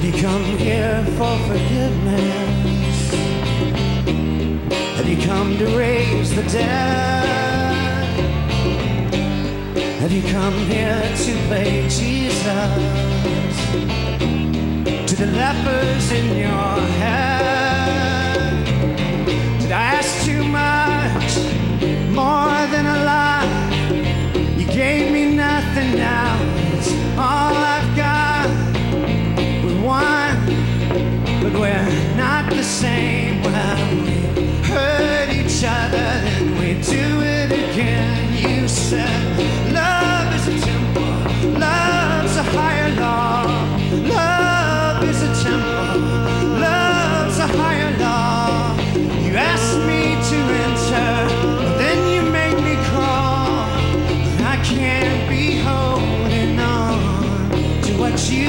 Have you come here for forgiveness? Have you come to raise the dead? Have you come here to play Jesus to the lepers in your head?